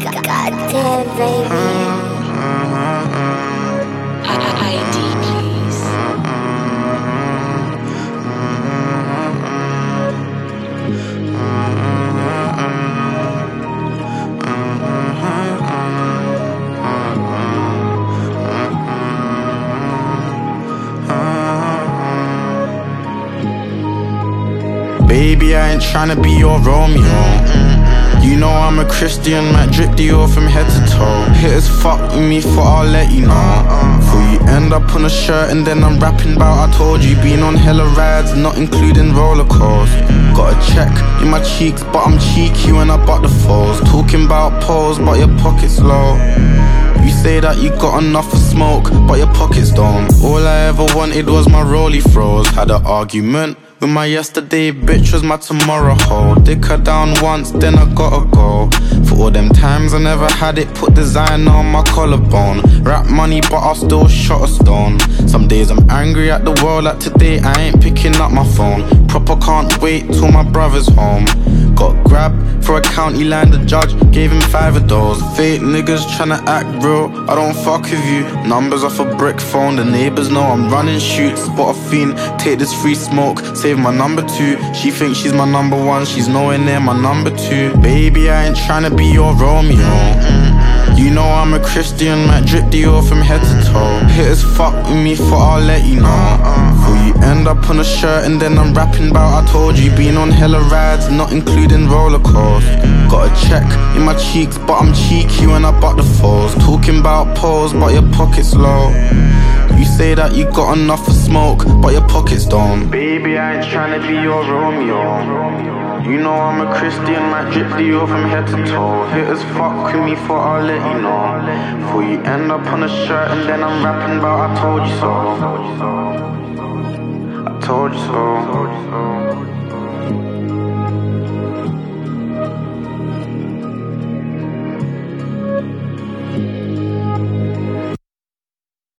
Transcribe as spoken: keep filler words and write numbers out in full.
Goddamn, baby. I D, please. Baby, I ain't tryna be your Romeo. You know I'm a Christian, might drip Dior from head to toe. Hit as fuck with me, thought I'll let you know. Before you end up on a shirt and then I'm rapping about I told you. Been on hella rides, not including roller coasters. Got a check in my cheeks, but I'm cheeky when I butt the foes. Talking about pose, but your pocket's low. You say that you got enough for smoke, but your pockets don't. All I ever wanted was my rollie froze. Had an argument with my yesterday bitch, was my tomorrow hoe. Dick her down once, then I gotta go. For all them times I never had it, put design on my collarbone. Rap money, but I still shot a stone. Some days I'm angry at the world, like today I ain't picking up my phone. Proper can't wait till my brother's home. Got grabbed for a county line, the judge gave him five of those. Fake niggas tryna act real, I don't fuck with you. Numbers off a brick phone, the neighbors know I'm running shoots. Spot a fiend, take this free smoke, save my number two. She thinks she's my number one, she's nowhere near my number two. Baby, I ain't tryna be your Romeo. You know I'm a Christian, might drip Dior from head to toe. Hit as fuck with me, thought I'll let you know. Before you end up on a shirt and then I'm rapping about I told you. Been on hella rides, not including roller coasters. Got a check in my cheeks, but I'm cheeky when I butt the foes. Talking about pose, but your pocket's low. You say that you got enough for smoke, but your pockets don't. Baby, I ain't tryna be your Romeo. You know I'm a Christian, might drip Dior from head to toe. Hit as fuck with me, thought I'll let you know. Before you end up on a shirt and then I'm rapping about I told you so. I told you so.